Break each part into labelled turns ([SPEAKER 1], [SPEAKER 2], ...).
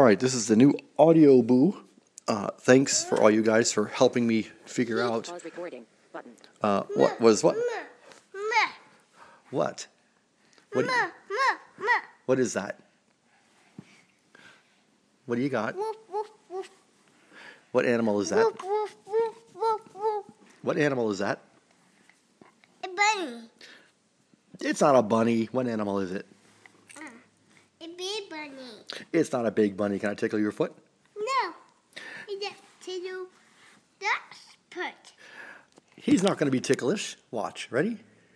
[SPEAKER 1] right, this is the new Audio Boo. Thanks for all you guys for helping me figure out
[SPEAKER 2] Pause recording button.
[SPEAKER 1] what was what. What? What is that? What do you got? What animal is that? What animal is that?
[SPEAKER 3] A bunny.
[SPEAKER 1] It's not a bunny. What animal is it?
[SPEAKER 3] A big bunny.
[SPEAKER 1] It's not a big bunny. Can I tickle your foot?
[SPEAKER 3] No. It's a little duck's foot.
[SPEAKER 1] He's not going to be ticklish. Watch. Ready?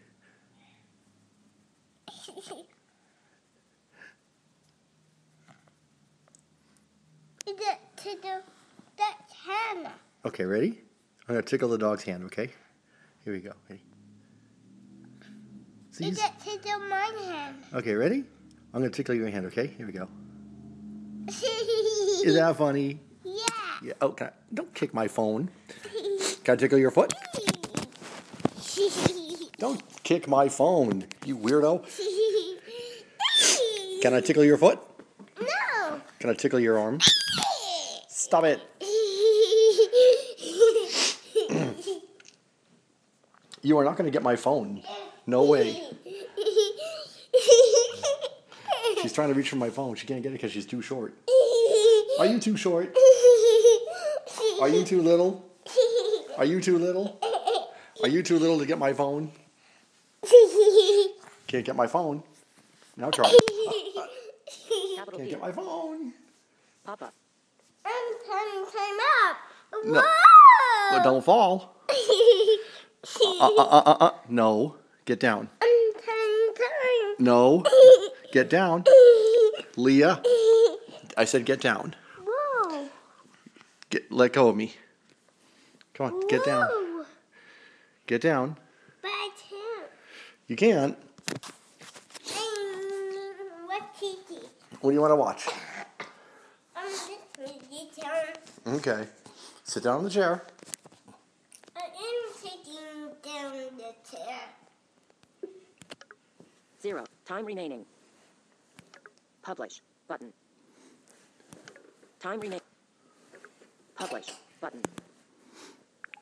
[SPEAKER 3] It's a little duck's hand.
[SPEAKER 1] Okay, ready? I'm going to tickle the dog's hand, okay? Here we go. Ready? See,
[SPEAKER 3] It's a little my hand.
[SPEAKER 1] okay, ready? I'm going to tickle your hand, okay? Here we go. Is that funny?
[SPEAKER 3] Yeah.
[SPEAKER 1] Oh, don't kick my phone. Can I tickle your foot? Don't kick my phone, you weirdo. Can I tickle your foot?
[SPEAKER 3] No.
[SPEAKER 1] Can I tickle your arm? Stop it. You are not going to get my phone. No way. She's trying to reach for my phone. She can't get it because she's too short. Are you too short? Are you too little? Are you too little? Are you too little to get my phone? Can't get my phone. Now try.
[SPEAKER 2] Capital
[SPEAKER 1] Can't
[SPEAKER 2] P.
[SPEAKER 1] get my phone.
[SPEAKER 2] Pop up.
[SPEAKER 3] I'm time up.
[SPEAKER 1] No.
[SPEAKER 3] Whoa.
[SPEAKER 1] But don't fall. No. Get down.
[SPEAKER 3] I'm
[SPEAKER 1] No. Get down. Leah. I said get down.
[SPEAKER 3] Whoa.
[SPEAKER 1] Let go of me. Come on, get down.
[SPEAKER 3] Whoa.
[SPEAKER 1] Get down.
[SPEAKER 3] But I can't.
[SPEAKER 1] You can't.
[SPEAKER 3] What Kiki?
[SPEAKER 1] What do you want to watch?
[SPEAKER 3] Just get down.
[SPEAKER 1] Okay. Sit down in the chair.
[SPEAKER 3] I am taking down the chair.
[SPEAKER 2] 0. Time remaining. Publish button. Time remaining. Publish button.